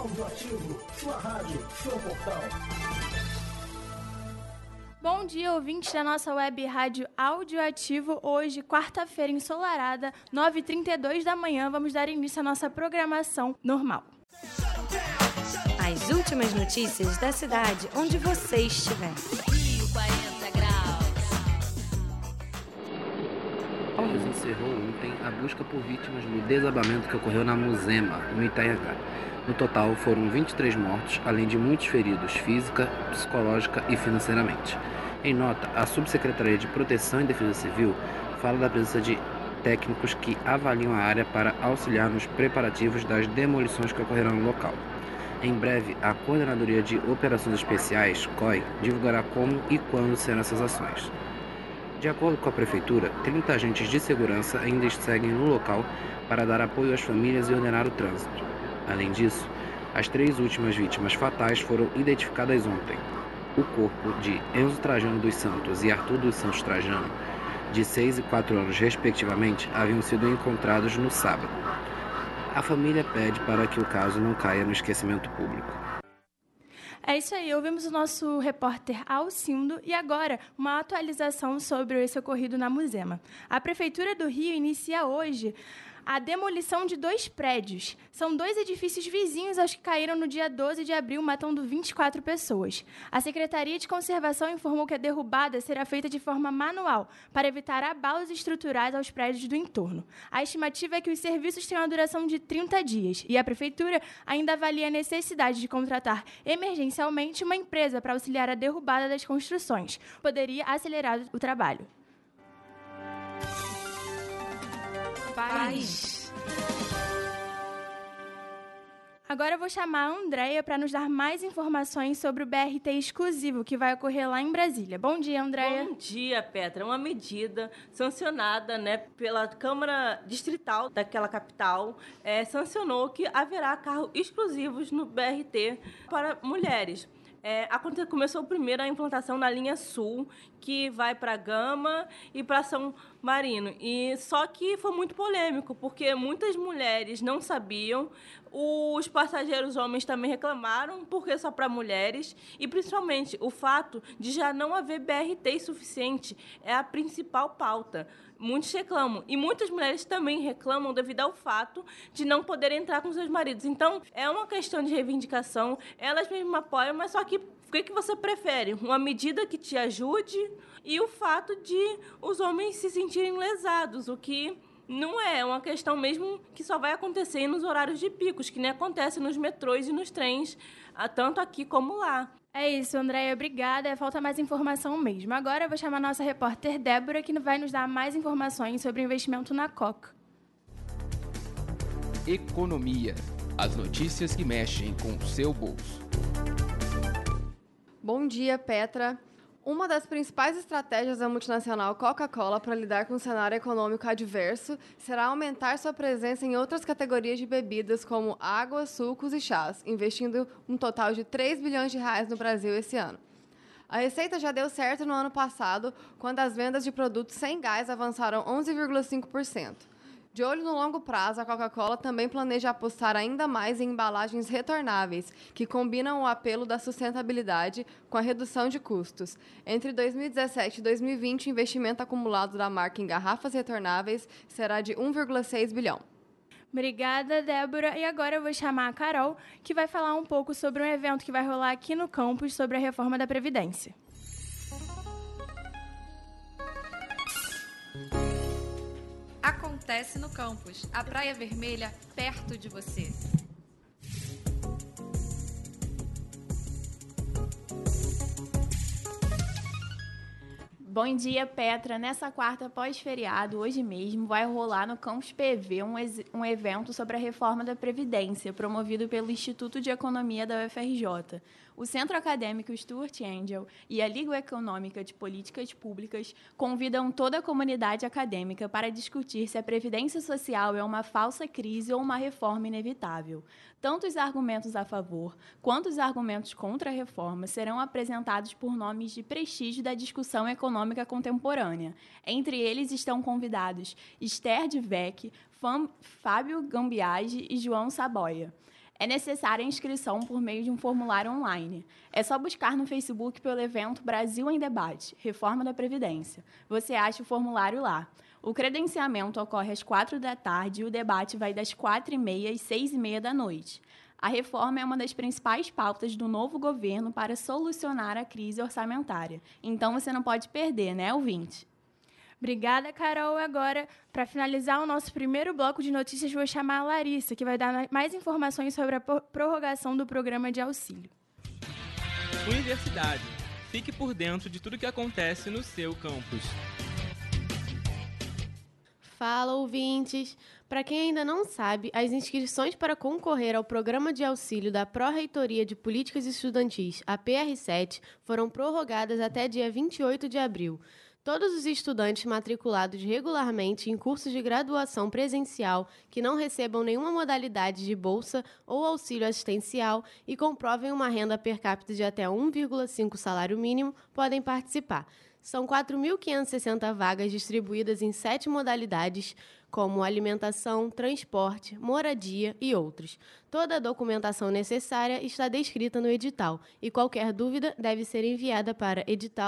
Audioativo, sua rádio, seu portal. Bom dia, ouvintes da nossa web rádio Audioativo. Hoje, quarta-feira ensolarada, 9h32 da manhã, vamos dar início à nossa programação normal. As últimas notícias da cidade onde você estiver. Rio 40 graus. Palmas encerrou ontem a busca por vítimas no desabamento que ocorreu na Muzema, no Itaiacá. No total, foram 23 mortos, além de muitos feridos física, psicológica e financeiramente. Em nota, a Subsecretaria de Proteção e Defesa Civil fala da presença de técnicos que avaliam a área para auxiliar nos preparativos das demolições que ocorrerão no local. Em breve, a Coordenadoria de Operações Especiais, COI, divulgará como e quando serão essas ações. De acordo com a Prefeitura, 30 agentes de segurança ainda seguem no local para dar apoio às famílias e ordenar o trânsito. Além disso, as 3 últimas vítimas fatais foram identificadas ontem. O corpo de Enzo Trajano dos Santos e Arthur dos Santos Trajano, de 6 e 4 anos respectivamente, haviam sido encontrados no sábado. A família pede para que o caso não caia no esquecimento público. É isso aí, ouvimos o nosso repórter Alcindo e agora uma atualização sobre esse ocorrido na Muzema. A Prefeitura do Rio inicia hoje a demolição de 2 prédios. São 2 edifícios vizinhos aos que caíram no dia 12 de abril, matando 24 pessoas. A Secretaria de Conservação informou que a derrubada será feita de forma manual, para evitar abalos estruturais aos prédios do entorno. A estimativa é que os serviços têm uma duração de 30 dias e a Prefeitura ainda avalia a necessidade de contratar emergencialmente uma empresa para auxiliar a derrubada das construções. Poderia acelerar o trabalho. País. Agora eu vou chamar a Andréia para nos dar mais informações sobre o BRT exclusivo que vai ocorrer lá em Brasília. Bom dia, Andréia. Bom dia, Petra. Uma medida sancionada, pela Câmara Distrital daquela capital sancionou que haverá carros exclusivos no BRT para mulheres. Começou primeiro a implantação na linha Sul, que vai para Gama e para São Marino. Só que foi muito polêmico, porque muitas mulheres não sabiam, os passageiros homens também reclamaram, porque só para mulheres, e principalmente o fato de já não haver BRT suficiente é a principal pauta. Muitos reclamam, e muitas mulheres também reclamam devido ao fato de não poder entrar com seus maridos. Então, é uma questão de reivindicação, elas mesmas apoiam, mas só que o que você prefere? Uma medida que te ajude e o fato de os homens se sentirem lesados, o que não é uma questão mesmo que só vai acontecer nos horários de picos, que nem acontece nos metrôs e nos trens, tanto aqui como lá. É isso, Andréia, obrigada. Falta mais informação mesmo. Agora eu vou chamar a nossa repórter Débora, que vai nos dar mais informações sobre o investimento na Coca. Economia. As notícias que mexem com o seu bolso. Bom dia, Petra. Uma das principais estratégias da multinacional Coca-Cola para lidar com o cenário econômico adverso será aumentar sua presença em outras categorias de bebidas, como água, sucos e chás, investindo um total de 3 bilhões de reais no Brasil esse ano. A receita já deu certo no ano passado, quando as vendas de produtos sem gás avançaram 11,5%. De olho no longo prazo, a Coca-Cola também planeja apostar ainda mais em embalagens retornáveis, que combinam o apelo da sustentabilidade com a redução de custos. Entre 2017 e 2020, o investimento acumulado da marca em garrafas retornáveis será de 1,6 bilhão. Obrigada, Débora. E agora eu vou chamar a Carol, que vai falar um pouco sobre um evento que vai rolar aqui no campus sobre a reforma da Previdência. Acontece no campus, a Praia Vermelha perto de você. Bom dia, Petra. Nessa quarta pós-feriado, hoje mesmo, vai rolar no Campus PV um evento sobre a reforma da Previdência, promovido pelo Instituto de Economia da UFRJ. O Centro Acadêmico Stuart Angel e a Liga Econômica de Políticas Públicas convidam toda a comunidade acadêmica para discutir se a Previdência Social é uma falsa crise ou uma reforma inevitável. Tanto os argumentos a favor quanto os argumentos contra a reforma serão apresentados por nomes de prestígio da discussão econômica contemporânea. Entre eles estão convidados Esther Dweck, Fábio Gambiage e João Saboia. É necessária a inscrição por meio de um formulário online. É só buscar no Facebook pelo evento Brasil em Debate, Reforma da Previdência. Você acha o formulário lá. O credenciamento ocorre às 16h e o debate vai das 16h30 às 18h30 da noite. A reforma é uma das principais pautas do novo governo para solucionar a crise orçamentária. Então, você não pode perder, né, ouvinte? Obrigada, Carol. Agora, para finalizar o nosso primeiro bloco de notícias, vou chamar a Larissa, que vai dar mais informações sobre a prorrogação do programa de auxílio. Universidade. Fique por dentro de tudo que acontece no seu campus. Fala, ouvintes! Para quem ainda não sabe, as inscrições para concorrer ao Programa de Auxílio da Pró-Reitoria de Políticas Estudantis, a PR7, foram prorrogadas até dia 28 de abril. Todos os estudantes matriculados regularmente em cursos de graduação presencial que não recebam nenhuma modalidade de bolsa ou auxílio assistencial e comprovem uma renda per capita de até 1,5 salário mínimo podem participar. São 4.560 vagas distribuídas em 7 modalidades, como alimentação, transporte, moradia e outros. Toda a documentação necessária está descrita no edital e qualquer dúvida deve ser enviada para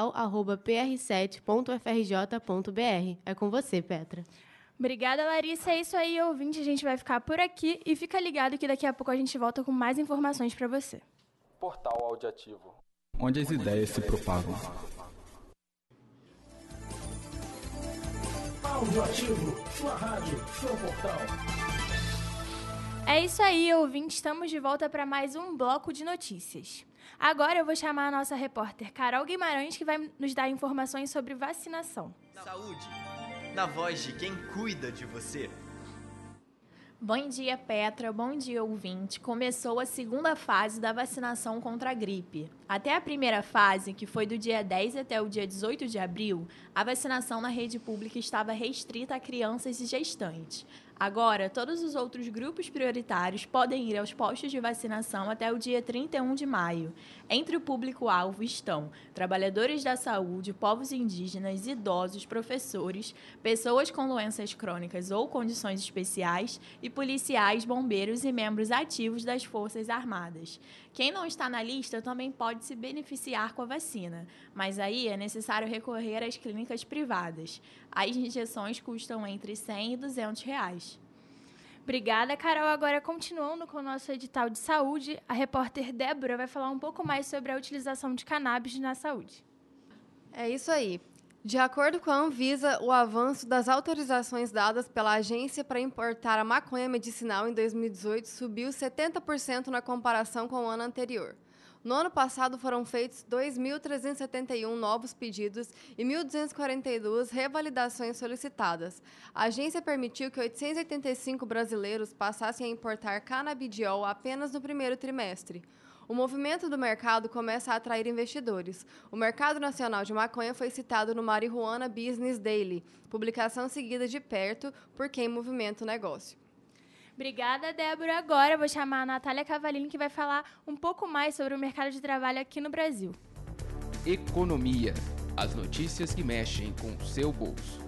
edital@pr7.frj.br. É com você, Petra. Obrigada, Larissa. É isso aí, ouvinte. A gente vai ficar por aqui e fica ligado que daqui a pouco a gente volta com mais informações para você. Portal Audiativo. Onde as ideias se propagam. Audioativo, sua rádio, seu portal. É isso aí, ouvinte. Estamos de volta para mais um bloco de notícias. Agora eu vou chamar a nossa repórter Carol Guimarães, que vai nos dar informações sobre vacinação. Saúde, na voz de quem cuida de você. Bom dia, Petra. Bom dia, ouvinte. Começou a segunda fase da vacinação contra a gripe. Até a primeira fase, que foi do dia 10 até o dia 18 de abril, a vacinação na rede pública estava restrita a crianças e gestantes. Agora, todos os outros grupos prioritários podem ir aos postos de vacinação até o dia 31 de maio. Entre o público-alvo estão trabalhadores da saúde, povos indígenas, idosos, professores, pessoas com doenças crônicas ou condições especiais e policiais, bombeiros e membros ativos das Forças Armadas. Quem não está na lista também pode se beneficiar com a vacina, mas aí é necessário recorrer às clínicas privadas. As injeções custam entre R$100 e R$200. Obrigada, Carol. Agora, continuando com o nosso edital de saúde, a repórter Débora vai falar um pouco mais sobre a utilização de cannabis na saúde. É isso aí. De acordo com a Anvisa, o avanço das autorizações dadas pela agência para importar a maconha medicinal em 2018 subiu 70% na comparação com o ano anterior. No ano passado foram feitos 2.371 novos pedidos e 1.242 revalidações solicitadas. A agência permitiu que 885 brasileiros passassem a importar canabidiol apenas no primeiro trimestre. O movimento do mercado começa a atrair investidores. O mercado nacional de maconha foi citado no Marijuana Business Daily, publicação seguida de perto por quem movimenta o negócio. Obrigada, Débora. Agora eu vou chamar a Natália Cavalini, que vai falar um pouco mais sobre o mercado de trabalho aqui no Brasil. Economia. As notícias que mexem com o seu bolso.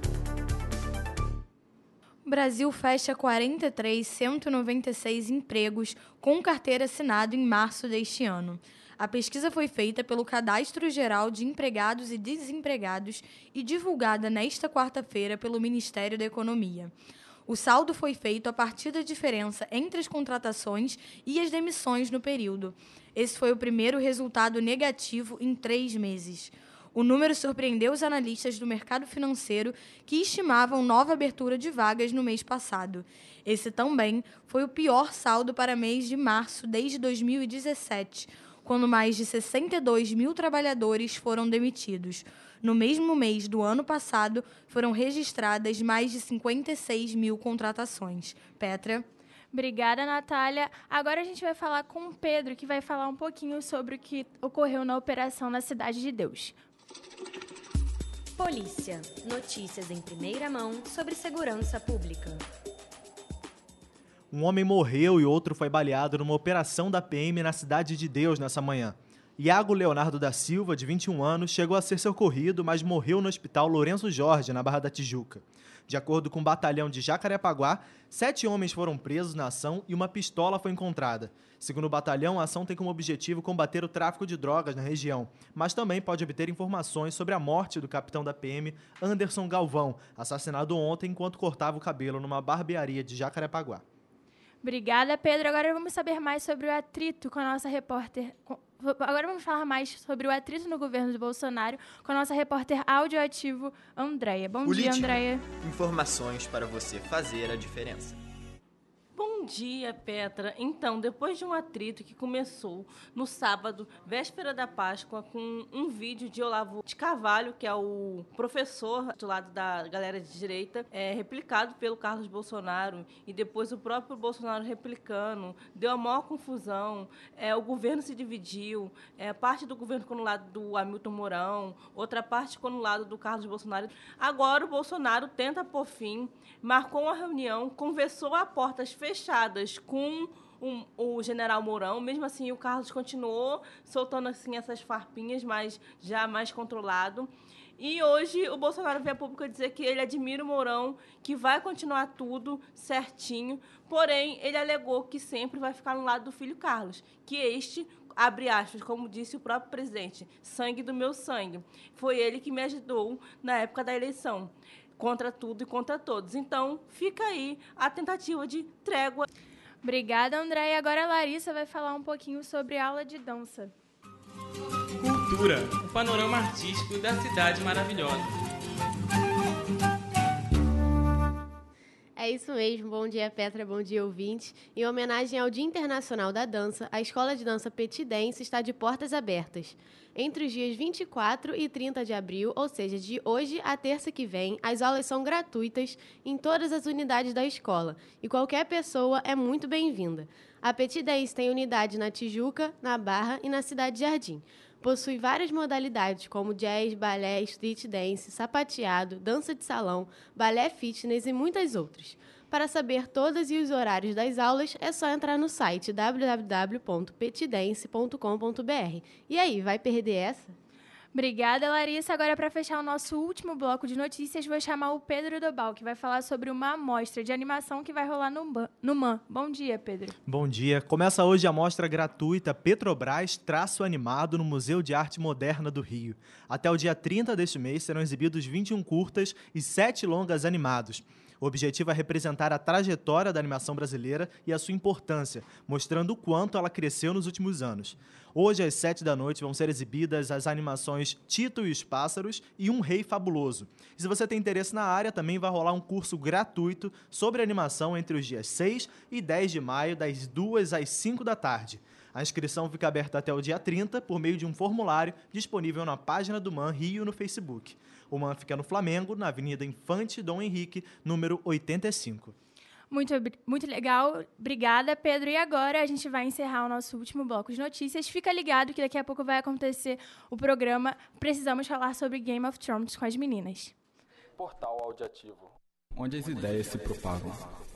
O Brasil fecha 43.196 empregos com carteira assinada em março deste ano. A pesquisa foi feita pelo Cadastro Geral de Empregados e Desempregados e divulgada nesta quarta-feira pelo Ministério da Economia. O saldo foi feito a partir da diferença entre as contratações e as demissões no período. Esse foi o primeiro resultado negativo em 3 meses. O número surpreendeu os analistas do mercado financeiro, que estimavam nova abertura de vagas no mês passado. Esse também foi o pior saldo para mês de março desde 2017, quando mais de 62 mil trabalhadores foram demitidos. No mesmo mês do ano passado, foram registradas mais de 56 mil contratações. Petra? Obrigada, Natália. Agora a gente vai falar com o Pedro, que vai falar um pouquinho sobre o que ocorreu na operação na Cidade de Deus. Polícia. Notícias em primeira mão sobre segurança pública. Um homem morreu e outro foi baleado numa operação da PM na Cidade de Deus nessa manhã. Iago Leonardo da Silva, de 21 anos, chegou a ser socorrido, mas morreu no hospital Lourenço Jorge, na Barra da Tijuca. De acordo com o batalhão de Jacarepaguá, 7 homens foram presos na ação e uma pistola foi encontrada. Segundo o batalhão, a ação tem como objetivo combater o tráfico de drogas na região, mas também pode obter informações sobre a morte do capitão da PM, Anderson Galvão, assassinado ontem enquanto cortava o cabelo numa barbearia de Jacarepaguá. Obrigada, Pedro. Agora vamos saber mais sobre o atrito com a nossa repórter... Agora vamos falar mais sobre o atrito no governo do Bolsonaro com a nossa repórter audioativo, Andréia. Bom dia, Andréia. Informações para você fazer a diferença. Bom dia, Petra. Então, depois de um atrito que começou no sábado, véspera da Páscoa, com um vídeo de Olavo de Carvalho, que é o professor do lado da galera de direita, replicado pelo Carlos Bolsonaro, e depois o próprio Bolsonaro replicando, deu a maior confusão, o governo se dividiu, parte do governo ficou no lado do Hamilton Mourão, outra parte ficou no lado do Carlos Bolsonaro. Agora o Bolsonaro tenta pôr fim, marcou uma reunião, conversou a portas fechadas com o general Mourão. Mesmo assim, o Carlos continuou soltando assim, essas farpinhas, mas já mais controlado. E hoje o Bolsonaro veio a público dizer que ele admira o Mourão, que vai continuar tudo certinho, porém, ele alegou que sempre vai ficar no lado do filho Carlos, que este, abre aspas, como disse o próprio presidente, sangue do meu sangue. Foi ele que me ajudou na época da eleição, contra tudo e contra todos. Então, fica aí a tentativa de trégua. Obrigada, André. E agora a Larissa vai falar um pouquinho sobre a aula de dança. Cultura, o panorama artístico da cidade maravilhosa. É isso mesmo, bom dia Petra, bom dia ouvintes. Em homenagem ao Dia Internacional da Dança, a Escola de Dança Petit Dance está de portas abertas. Entre os dias 24 e 30 de abril, ou seja, de hoje à terça que vem, as aulas são gratuitas em todas as unidades da escola e qualquer pessoa é muito bem-vinda. A Petit Dance tem unidade na Tijuca, na Barra e na Cidade Jardim. Possui várias modalidades, como jazz, balé, street dance, sapateado, dança de salão, balé fitness e muitas outras. Para saber todas e os horários das aulas, é só entrar no site www.petidance.com.br. E aí, vai perder essa? Obrigada, Larissa. Agora, para fechar o nosso último bloco de notícias, vou chamar o Pedro Dobal, que vai falar sobre uma amostra de animação que vai rolar no MAN. Bom dia, Pedro. Bom dia. Começa hoje a mostra gratuita Petrobras Traço Animado no Museu de Arte Moderna do Rio. Até o dia 30 deste mês serão exibidos 21 curtas e 7 longas animados. O objetivo é representar a trajetória da animação brasileira e a sua importância, mostrando o quanto ela cresceu nos últimos anos. Hoje, às 7 da noite, vão ser exibidas as animações Tito e os Pássaros e Um Rei Fabuloso. E se você tem interesse na área, também vai rolar um curso gratuito sobre animação entre os dias 6 e 10 de maio, das 2 às 5 da tarde. A inscrição fica aberta até o dia 30 por meio de um formulário disponível na página do MAN Rio no Facebook. O MAN fica no Flamengo, na Avenida Infante Dom Henrique, número 85. Muito legal. Obrigada, Pedro. E agora a gente vai encerrar o nosso último bloco de notícias. Fica ligado que daqui a pouco vai acontecer o programa Precisamos Falar sobre Game of Thrones com as meninas. Portal Audiativo, onde as ideias se propagam.